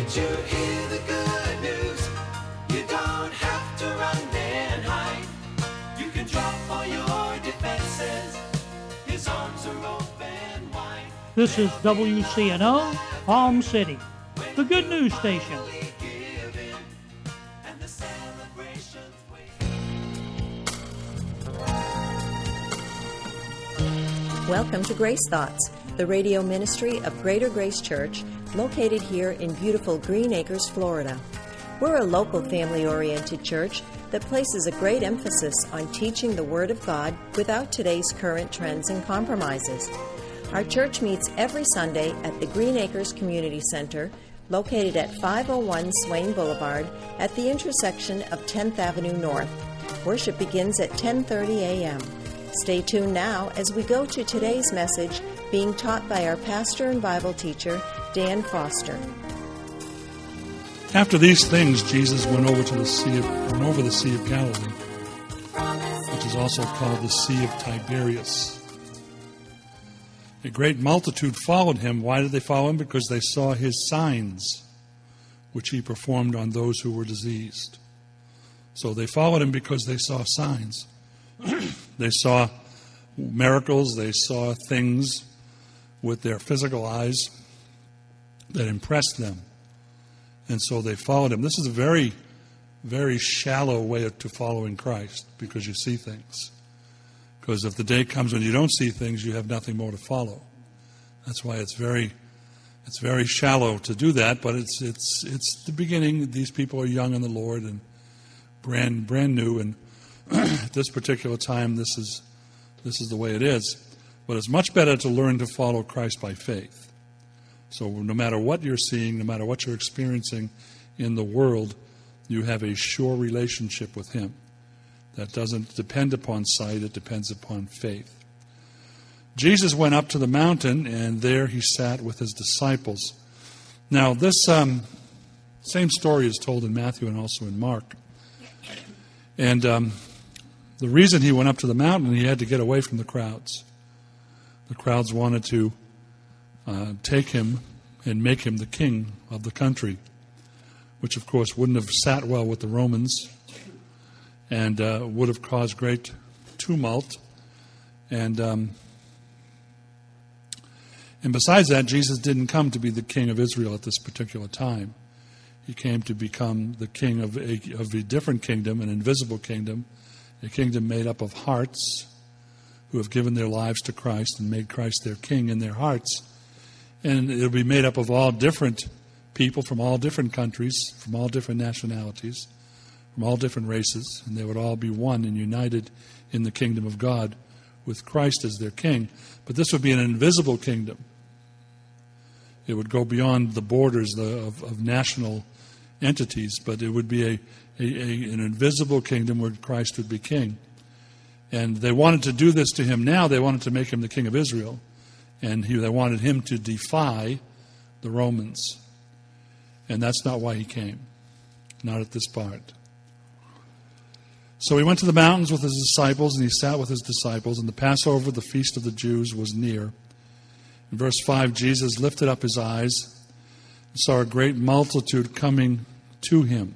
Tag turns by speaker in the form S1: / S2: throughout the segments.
S1: Did you hear the good news? You don't have to run and hide. You can drop all your defenses. His arms are open wide.
S2: This is WCNO, Palm City, the good news station.
S3: Welcome to Grace Thoughts, the radio ministry of Greater Grace Church, located here in beautiful Green Acres, Florida. We're a local family-oriented church that places a great emphasis on teaching the Word of God without today's current trends and compromises. Our church meets every Sunday at the Green Acres Community Center, located at 501 Swain Boulevard at the intersection of 10th Avenue North. Worship begins at 10:30 a.m. Stay tuned now as we go to today's message being taught by our pastor and Bible teacher, Dan Foster.
S4: After these things, Jesus went over the Sea of Galilee, which is also called the Sea of Tiberias. A great multitude followed him. Why did they follow him? Because they saw his signs, which he performed on those who were diseased. So they followed him because they saw signs. They saw miracles. They saw things with their physical eyes that impressed them. And so they followed him. This is a very, very shallow way to following Christ, because you see things. Because if the day comes when you don't see things, you have nothing more to follow. That's why it's very shallow to do that. But it's the beginning. These people are young in the Lord and brand new. And at this particular time, this is the way it is. But it's much better to learn to follow Christ by faith. So no matter what you're seeing, no matter what you're experiencing in the world, you have a sure relationship with Him. That doesn't depend upon sight, it depends upon faith. Jesus went up to the mountain, and there he sat with his disciples. Now, this same story is told in Matthew and also in Mark. And the reason he went up to the mountain, he had to get away from the crowds. The crowds wanted to take him and make him the king of the country, which, of course, wouldn't have sat well with the Romans and would have caused great tumult. And besides that, Jesus didn't come to be the king of Israel at this particular time. He came to become the king of a different kingdom, an invisible kingdom, a kingdom made up of hearts who have given their lives to Christ and made Christ their king in their hearts. And it'll be made up of all different people from all different countries, from all different nationalities, from all different races, and they would all be one and united in the kingdom of God with Christ as their king. But this would be an invisible kingdom. It would go beyond the borders of national entities, but it would be an invisible kingdom where Christ would be king. And they wanted to do this to him now. They wanted to make him the king of Israel. And they wanted him to defy the Romans. And that's not why he came. Not at this part. So he went to the mountains with his disciples, and he sat with his disciples, and the Passover, the feast of the Jews, was near. In verse 5, Jesus lifted up his eyes and saw a great multitude coming to him.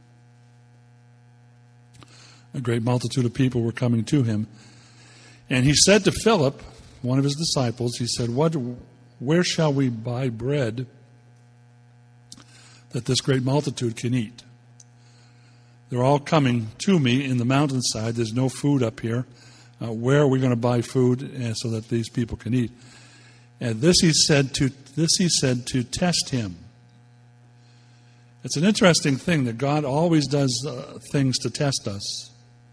S4: A great multitude of people were coming to him. And he said to Philip, one of his disciples, he said, where shall we buy bread that this great multitude can eat? They're all coming to me in the mountainside. There's no food up here. Where are we going to buy food so that these people can eat? And this he said to test him. It's an interesting thing that God always does things to test us.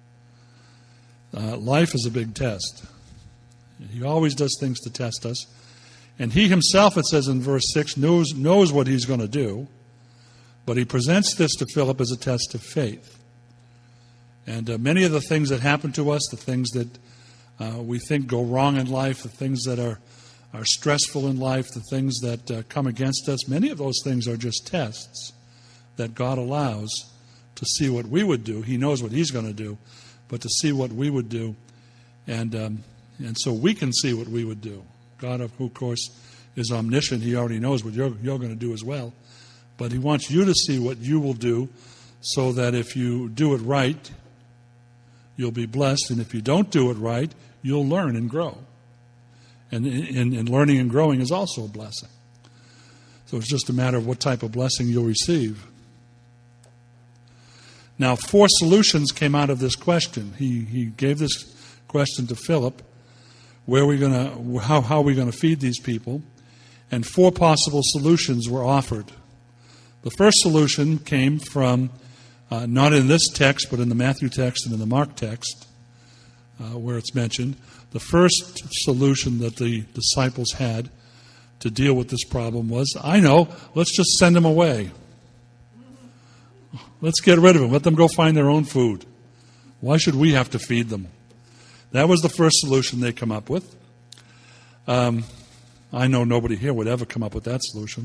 S4: Life is a big test. He always does things to test us. And he himself, it says in verse 6, knows what he's going to do. But he presents this to Philip as a test of faith. And many of the things that happen to us, the things that we think go wrong in life, the things that are stressful in life, the things that come against us, many of those things are just tests that God allows to see what we would do. He knows what he's going to do, but to see what we would do. And so we can see what we would do. God, of course, is omniscient. He already knows what you're going to do as well. But he wants you to see what you will do so that if you do it right, you'll be blessed. And if you don't do it right, you'll learn and grow. And learning and growing is also a blessing. So it's just a matter of what type of blessing you'll receive. Now, 4 solutions came out of this question. He gave this question to Philip. How are we going to feed these people? And 4 possible solutions were offered. The first solution came from, not in this text, but in the Matthew text and in the Mark text, where it's mentioned. The first solution that the disciples had to deal with this problem was, I know, let's just send them away. Let's get rid of them. Let them go find their own food. Why should we have to feed them? That was the first solution they come up with. I know nobody here would ever come up with that solution.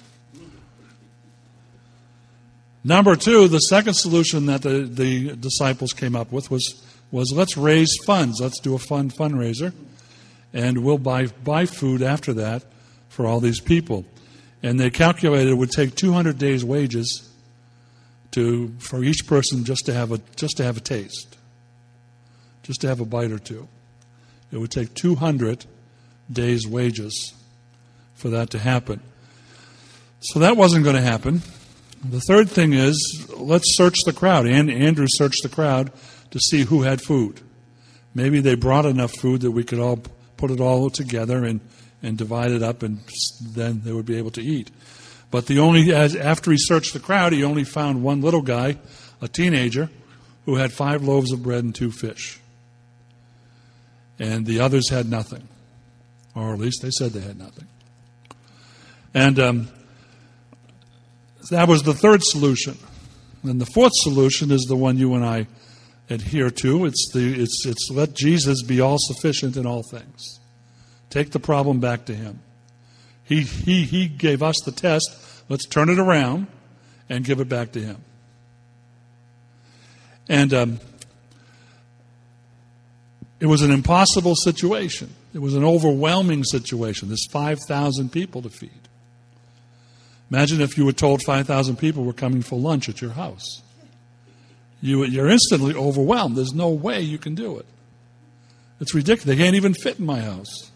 S4: Number 2, the second solution that the disciples came up with was let's raise funds. Let's do a fundraiser, and we'll buy food after that for all these people. And they calculated it would take 200 days' wages for each person just to have a taste, just to have a bite or two. It would take 200 days' wages for that to happen. So that wasn't going to happen. The third thing is, let's search the crowd. Andrew searched the crowd to see who had food. Maybe they brought enough food that we could all put it all together and divide it up, and then they would be able to eat. But after he searched the crowd, he only found one little guy, a teenager, who had 5 loaves of bread and 2 fish. And the others had nothing. Or at least they said they had nothing. And that was the third solution. And the fourth solution is the one you and I adhere to. It's let Jesus be all sufficient in all things. Take the problem back to him. He gave us the test. Let's turn it around and give it back to him. And it was an impossible situation. It was an overwhelming situation. There's 5,000 people to feed. Imagine if you were told 5,000 people were coming for lunch at your house. You're instantly overwhelmed. There's no way you can do it. It's ridiculous. They can't even fit in my house.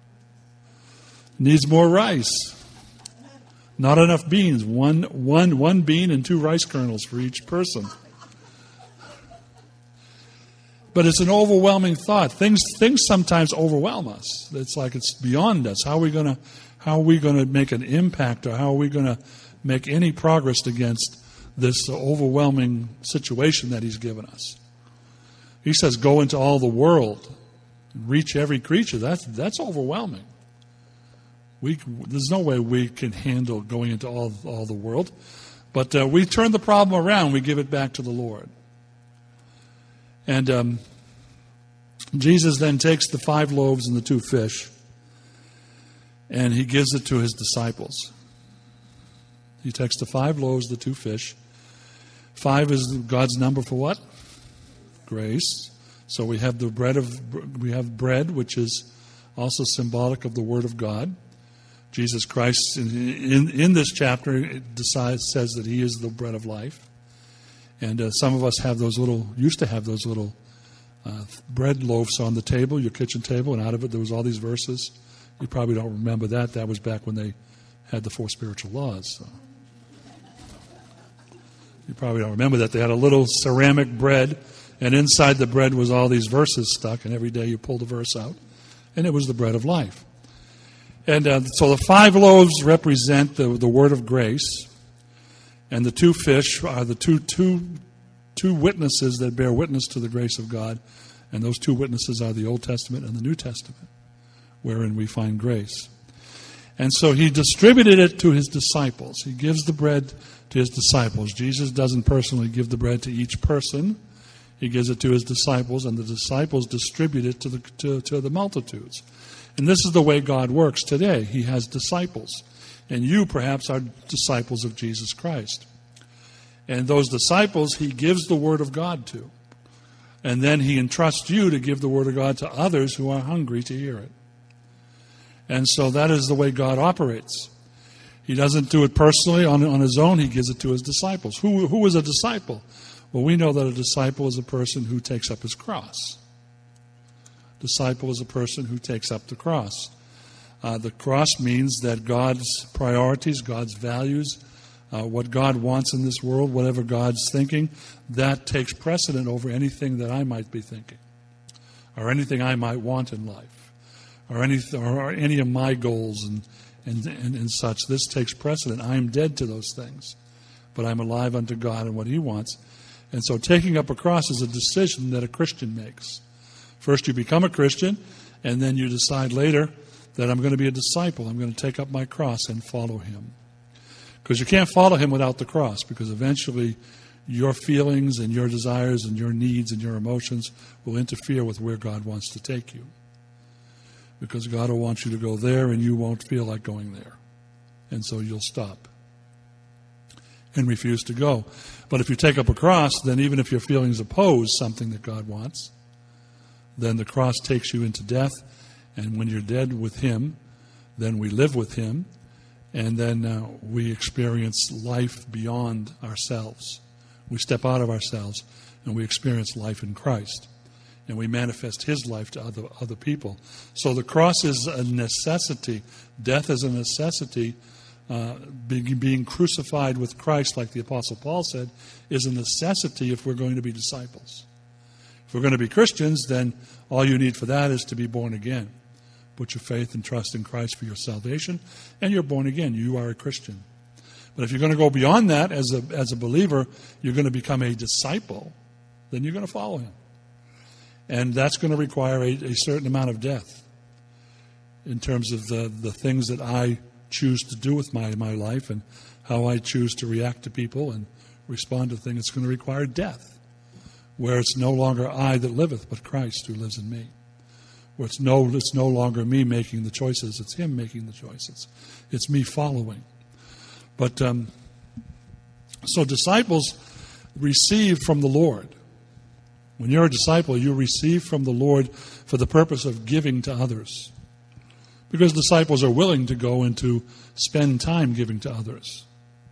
S4: Needs more rice. Not enough beans. One bean and 2 rice kernels for each person. But it's an overwhelming thought. Things sometimes overwhelm us. It's like it's beyond us. How are we going to make an impact, or how are we going to make any progress against this overwhelming situation that he's given us? He says, go into all the world and reach every creature. That's overwhelming. There's no way we can handle going into all the world. But we turn the problem around. We give it back to the Lord. And Jesus then takes the 5 loaves and the 2 fish, and he gives it to his disciples. He takes the 5 loaves, the 2 fish. 5 is God's number for what? Grace. So we have bread, which is also symbolic of the Word of God. Jesus Christ, in this chapter, says that he is the bread of life. And some of us used to have those little bread loaves on the table, your kitchen table, and out of it there was all these verses. You probably don't remember that. That was back when they had the 4 spiritual laws. So. You probably don't remember that. They had a little ceramic bread, and inside the bread was all these verses stuck, and every day you pulled a verse out, and it was the bread of life. And so the 5 loaves represent the word of grace, and the 2 fish are the two witnesses that bear witness to the grace of God, and those 2 witnesses are the Old Testament and the New Testament, wherein we find grace. And so he distributed it to his disciples. He gives the bread to his disciples. Jesus doesn't personally give the bread to each person. He gives it to his disciples, and the disciples distribute it to the multitudes. And this is the way God works today. He has disciples. And you, perhaps, are disciples of Jesus Christ. And those disciples, he gives the Word of God to. And then he entrusts you to give the Word of God to others who are hungry to hear it. And so that is the way God operates. He doesn't do it personally on his own. He gives it to his disciples. Who is a disciple? Well, we know that a disciple is a person who takes up his cross. Disciple is a person who takes up the cross. The cross means that God's priorities, God's values, what God wants in this world, whatever God's thinking, that takes precedent over anything that I might be thinking, or anything I might want in life, or any of my goals and such. This takes precedent. I am dead to those things, but I'm alive unto God and what He wants. And so taking up a cross is a decision that a Christian makes. First you become a Christian, and then you decide later that I'm going to be a disciple. I'm going to take up my cross and follow Him. Because you can't follow Him without the cross, because eventually your feelings and your desires and your needs and your emotions will interfere with where God wants to take you. Because God will want you to go there and you won't feel like going there. And so you'll stop and refuse to go. But if you take up a cross, then even if your feelings oppose something that God wants, then the cross takes you into death. And when you're dead with Him, then we live with Him. And then we experience life beyond ourselves. We step out of ourselves and we experience life in Christ. And we manifest His life to other people. So the cross is a necessity. Death is a necessity. Being crucified with Christ, like the Apostle Paul said, is a necessity if we're going to be disciples. If we're going to be Christians, then all you need for that is to be born again. Put your faith and trust in Christ for your salvation, and you're born again. You are a Christian. But if you're going to go beyond that as a believer, you're going to become a disciple, then you're going to follow Him. And that's going to require a certain amount of death in terms of the things that I choose to do with my life and how I choose to react to people and respond to things. It's going to require death, where it's no longer I that liveth, but Christ who lives in me. Where it's no longer me making the choices, it's Him making the choices. It's me following. But so disciples receive from the Lord. When you're a disciple, you receive from the Lord for the purpose of giving to others. Because disciples are willing to go and to spend time giving to others.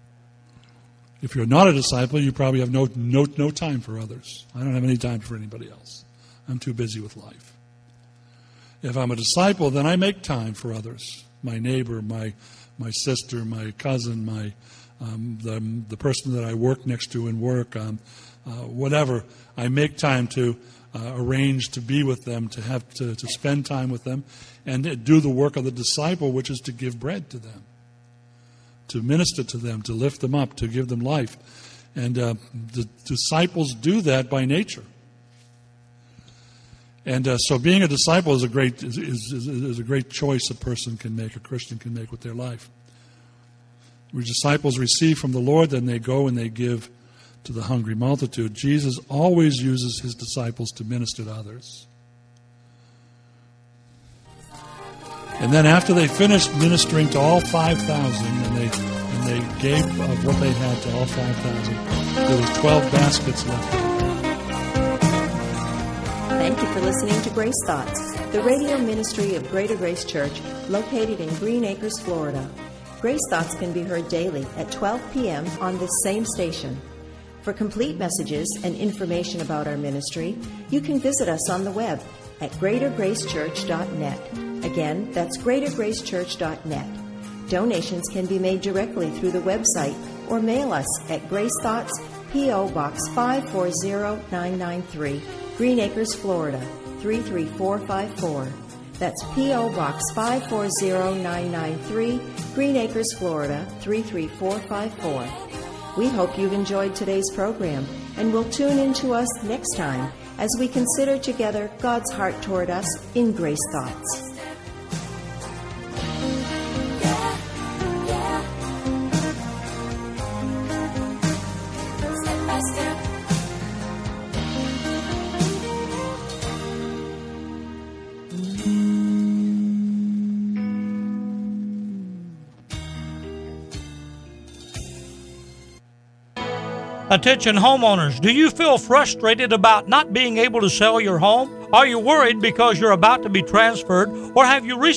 S4: If you're not a disciple, you probably have no time for others. I don't have any time for anybody else. I'm too busy with life. If I'm a disciple, then I make time for others. My neighbor, my sister, my cousin, the person that I work next to in work, whatever. I make time to arrange to be with them, to spend time with them, and do the work of the disciple, which is to give bread to them, to minister to them, to lift them up, to give them life. And the disciples do that by nature. And so being a disciple is a great choice a person can make, a Christian can make with their life. Where disciples receive from the Lord, then they go and they give to the hungry multitude. Jesus always uses His disciples to minister to others. And then after they finished ministering to all 5,000, and they gave of what they had to all 5,000, there was 12 baskets left.
S3: Thank you for listening to Grace Thoughts, the radio ministry of Greater Grace Church, located in Green Acres, Florida. Grace Thoughts can be heard daily at 12 p.m. on this same station. For complete messages and information about our ministry, you can visit us on the web at greatergracechurch.net. Again, that's greatergracechurch.net. Donations can be made directly through the website or mail us at Grace Thoughts, P.O. Box 540993, Green Acres, Florida 33454. That's P.O. Box 540993, Green Acres, Florida 33454. We hope you've enjoyed today's program and will tune in to us next time as we consider together God's heart toward us in Grace Thoughts.
S2: Attention homeowners, do you feel frustrated about not being able to sell your home? Are you worried because you're about to be transferred, or have you recently